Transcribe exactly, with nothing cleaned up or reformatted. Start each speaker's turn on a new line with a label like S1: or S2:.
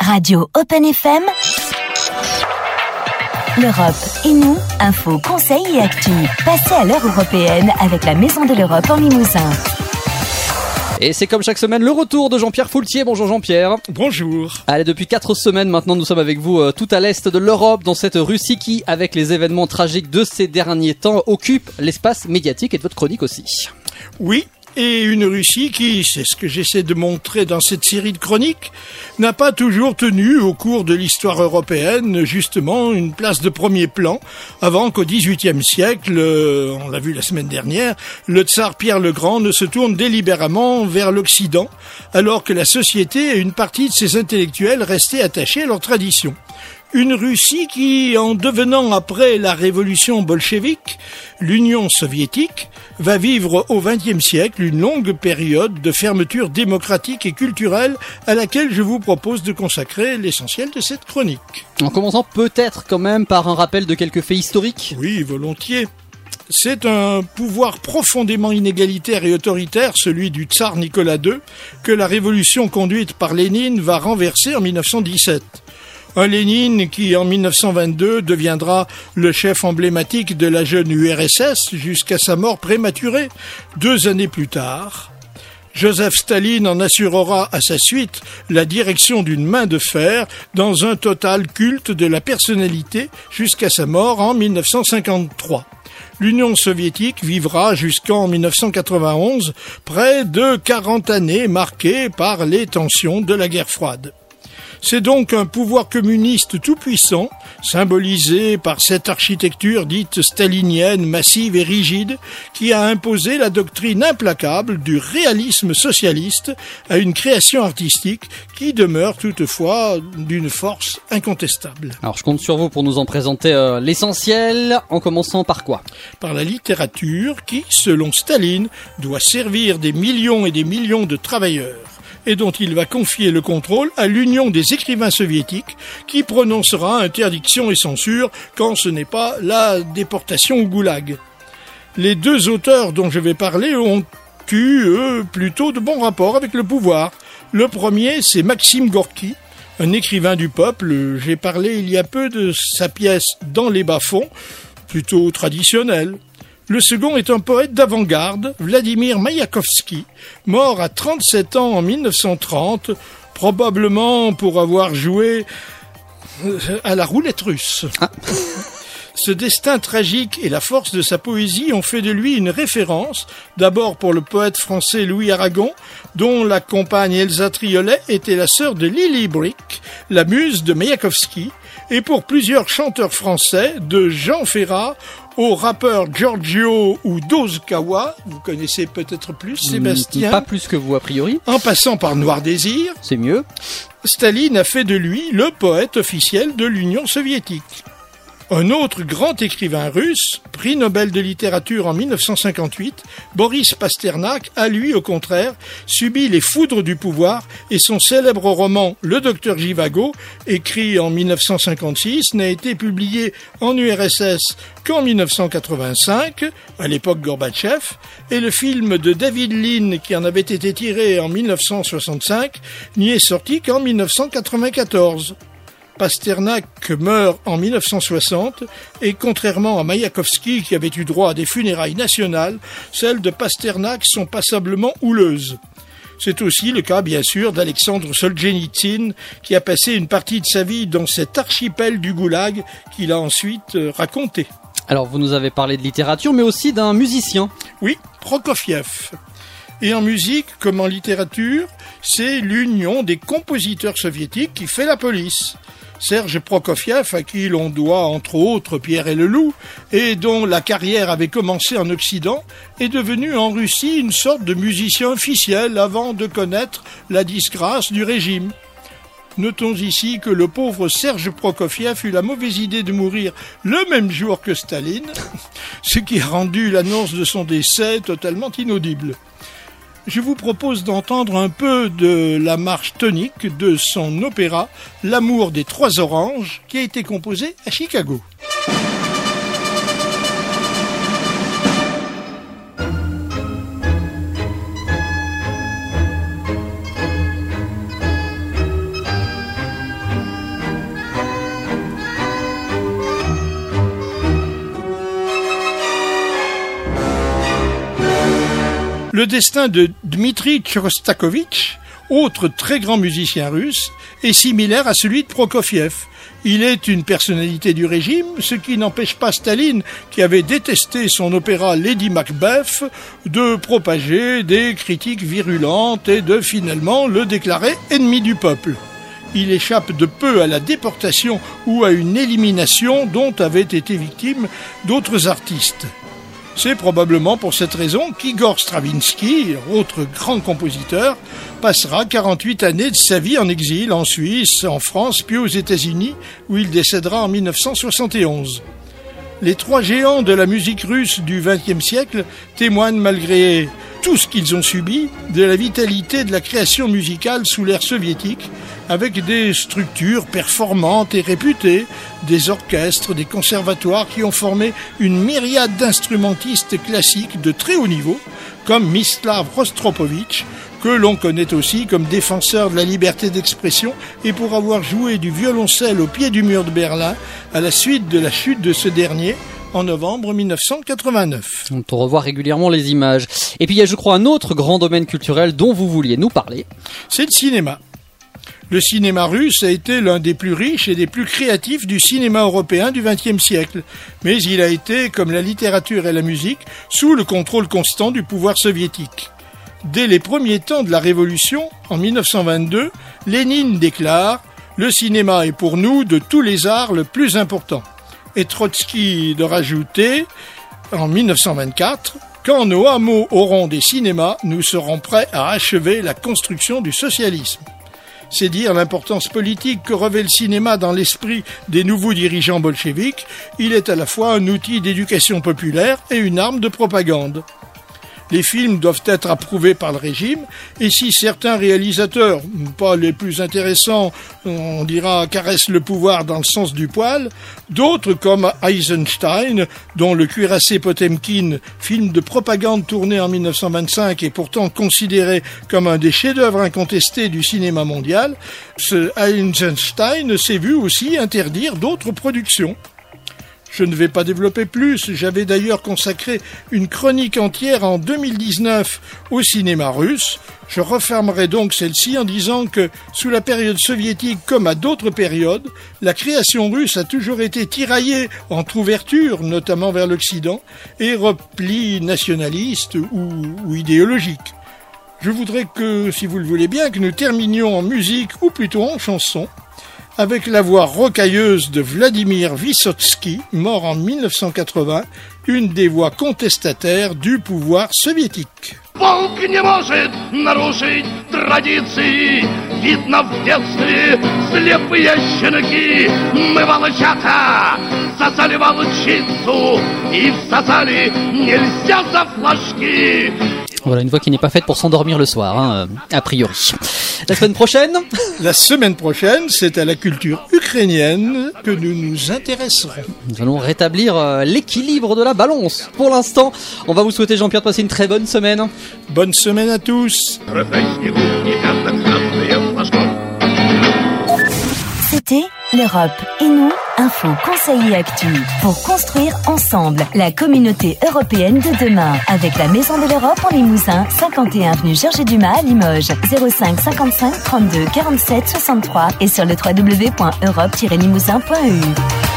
S1: Radio Open F M. L'Europe et nous, info, conseils et actu. Passez à l'heure européenne avec la Maison de l'Europe en Limousin.
S2: Et c'est comme chaque semaine le retour de Jean-Pierre Foultier. Bonjour Jean-Pierre.
S3: Bonjour.
S2: Allez, depuis quatre semaines maintenant, nous sommes avec vous euh, tout à l'est de l'Europe, dans cette Russie qui, avec les événements tragiques de ces derniers temps, occupe l'espace médiatique et de votre chronique aussi.
S3: Oui. Et une Russie qui, c'est ce que j'essaie de montrer dans cette série de chroniques, n'a pas toujours tenu au cours de l'histoire européenne justement une place de premier plan, avant qu'au dix-huitième siècle, euh, on l'a vu la semaine dernière, le tsar Pierre le Grand ne se tourne délibérément vers l'Occident, alors que la société et une partie de ses intellectuels restaient attachés à leur tradition. Une Russie qui, en devenant après la révolution bolchevique, l'Union soviétique, va vivre au vingtième siècle une longue période de fermeture démocratique et culturelle à laquelle je vous propose de consacrer l'essentiel de cette chronique.
S2: En commençant peut-être quand même par un rappel de quelques faits historiques.
S3: Oui, volontiers. C'est un pouvoir profondément inégalitaire et autoritaire, celui du tsar Nicolas deux, que la révolution conduite par Lénine va renverser en mille neuf cent dix-sept. Un Lénine qui, en mille neuf cent vingt-deux, deviendra le chef emblématique de la jeune U R S S jusqu'à sa mort prématurée. Deux années plus tard, Joseph Staline en assurera à sa suite la direction d'une main de fer dans un total culte de la personnalité jusqu'à sa mort en mille neuf cent cinquante-trois. L'Union soviétique vivra jusqu'en mille neuf cent quatre-vingt-onze près de quarante années marquées par les tensions de la guerre froide. C'est donc un pouvoir communiste tout-puissant, symbolisé par cette architecture dite stalinienne, massive et rigide, qui a imposé la doctrine implacable du réalisme socialiste à une création artistique qui demeure toutefois d'une force incontestable.
S2: Alors je compte sur vous pour nous en présenter euh, l'essentiel, en commençant par quoi ?
S3: Par la littérature qui, selon Staline, doit servir des millions et des millions de travailleurs, et dont il va confier le contrôle à l'Union des écrivains soviétiques qui prononcera interdiction et censure quand ce n'est pas la déportation au goulag. Les deux auteurs dont je vais parler ont eu, eux, plutôt de bons rapports avec le pouvoir. Le premier, c'est Maxime Gorky, un écrivain du peuple. J'ai parlé il y a peu de sa pièce « Dans les bas-fonds », plutôt traditionnelle. Le second est un poète d'avant-garde, Vladimir Maïakovski, mort à trente-sept ans en mille neuf cent trente, probablement pour avoir joué à la roulette russe. Ah. Ce destin tragique et la force de sa poésie ont fait de lui une référence, d'abord pour le poète français Louis Aragon, dont la compagne Elsa Triolet était la sœur de Lily Brick, la muse de Maïakovski, et pour plusieurs chanteurs français, de Jean Ferrat au rappeur Giorgio ou Dozkawa, vous connaissez peut-être plus Sébastien.
S2: Pas plus que vous a priori.
S3: En passant par Noir Désir.
S2: C'est mieux.
S3: Staline a fait de lui le poète officiel de l'Union soviétique. Un autre grand écrivain russe, prix Nobel de littérature en mille neuf cent cinquante-huit, Boris Pasternak, a lui, au contraire, subi les foudres du pouvoir et son célèbre roman « Le docteur Jivago », écrit en mille neuf cent cinquante-six, n'a été publié en U R S S qu'en mille neuf cent quatre-vingt-cinq, à l'époque Gorbatchev, et le film de David Lean, qui en avait été tiré en mille neuf cent soixante-cinq, n'y est sorti qu'en mille neuf cent quatre-vingt-quatorze. Pasternak meurt en mille neuf cent soixante et contrairement à Maïakovski qui avait eu droit à des funérailles nationales, celles de Pasternak sont passablement houleuses. C'est aussi le cas bien sûr d'Alexandre Solzhenitsyn qui a passé une partie de sa vie dans cet archipel du goulag qu'il a ensuite raconté.
S2: Alors vous nous avez parlé de littérature mais aussi d'un musicien.
S3: Oui, Prokofiev. Et en musique, comme en littérature, c'est l'union des compositeurs soviétiques qui fait la police. Serge Prokofiev, à qui l'on doit entre autres Pierre et le Loup, et dont la carrière avait commencé en Occident, est devenu en Russie une sorte de musicien officiel avant de connaître la disgrâce du régime. Notons ici que le pauvre Serge Prokofiev eut la mauvaise idée de mourir le même jour que Staline, ce qui a rendu l'annonce de son décès totalement inaudible. Je vous propose d'entendre un peu de la marche tonique de son opéra « L'amour des trois oranges » qui a été composé à Chicago. Le destin de Dmitri Shostakovich, autre très grand musicien russe, est similaire à celui de Prokofiev. Il est une personnalité du régime, ce qui n'empêche pas Staline, qui avait détesté son opéra Lady Macbeth, de propager des critiques virulentes et de finalement le déclarer ennemi du peuple. Il échappe de peu à la déportation ou à une élimination dont avaient été victimes d'autres artistes. C'est probablement pour cette raison qu'Igor Stravinsky, autre grand compositeur, passera quarante-huit années de sa vie en exil en Suisse, en France, puis aux États-Unis, où il décédera en mille neuf cent soixante et onze. Les trois géants de la musique russe du vingtième siècle témoignent, malgré tout ce qu'ils ont subi, de la vitalité de la création musicale sous l'ère soviétique, avec des structures performantes et réputées, des orchestres, des conservatoires qui ont formé une myriade d'instrumentistes classiques de très haut niveau, comme Mislav Rostropovitch, que l'on connaît aussi comme défenseur de la liberté d'expression et pour avoir joué du violoncelle au pied du mur de Berlin à la suite de la chute de ce dernier en novembre mille neuf cent quatre-vingt-neuf.
S2: On revoit régulièrement les images. Et puis il y a, je crois, un autre grand domaine culturel dont vous vouliez nous parler.
S3: C'est le cinéma. Le cinéma russe a été l'un des plus riches et des plus créatifs du cinéma européen du vingtième siècle. Mais il a été, comme la littérature et la musique, sous le contrôle constant du pouvoir soviétique. Dès les premiers temps de la Révolution, en mille neuf cent vingt-deux, Lénine déclare « Le cinéma est pour nous de tous les arts le plus important ». Et Trotsky de rajouter, en mille neuf cent vingt-quatre, « Quand nos hameaux auront des cinémas, nous serons prêts à achever la construction du socialisme ». C'est dire l'importance politique que revêt le cinéma dans l'esprit des nouveaux dirigeants bolcheviques. Il est à la fois un outil d'éducation populaire et une arme de propagande. Les films doivent être approuvés par le régime, et si certains réalisateurs, pas les plus intéressants, on dira caressent le pouvoir dans le sens du poil, d'autres comme Eisenstein, dont le cuirassé Potemkin, film de propagande tourné en mille neuf cent vingt-cinq et pourtant considéré comme un des chefs-d'œuvre incontestés du cinéma mondial, ce Eisenstein s'est vu aussi interdire d'autres productions. Je ne vais pas développer plus, j'avais d'ailleurs consacré une chronique entière en deux mille dix-neuf au cinéma russe. Je refermerai donc celle-ci en disant que, sous la période soviétique comme à d'autres périodes, la création russe a toujours été tiraillée entre ouverture, notamment vers l'Occident, et repli nationaliste ou, ou idéologique. Je voudrais que, si vous le voulez bien, que nous terminions en musique, ou plutôt en chanson, avec la voix rocailleuse de Vladimir Vysotsky, mort en mille neuf cent quatre-vingts, une des voix contestataires du pouvoir soviétique.
S4: Полк не может нарушить традиции. Видно в детстве слепые щенки. Мы, волчата, сосали волчицу и всосали нельзя за флажки.
S2: Voilà, une voix qui n'est pas faite pour s'endormir le soir, hein, a priori. La semaine prochaine
S3: La semaine prochaine, c'est à la culture ukrainienne que nous nous intéresserons.
S2: Nous allons rétablir euh, l'équilibre de la balance. Pour l'instant, on va vous souhaiter, Jean-Pierre, de passer une très bonne semaine.
S3: Bonne semaine à tous.
S1: C'était l'Europe et nous, info, conseil et actu. Pour construire ensemble la communauté européenne de demain. Avec la Maison de l'Europe en Limousin, cinquante et un avenue Georges Dumas à Limoges. zéro cinq cinquante-cinq trente-deux quarante-sept soixante-trois et sur le w w w point europe tiret limousin point e u.